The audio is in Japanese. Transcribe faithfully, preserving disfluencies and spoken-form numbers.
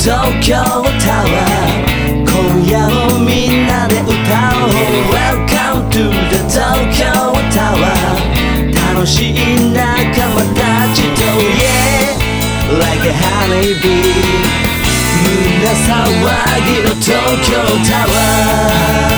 東京タワー、今夜もみんなで歌おう。 Welcome to the 東京タワー、楽しい仲間たちと Yeah like a honeybee、 胸騒ぎの東京タワー。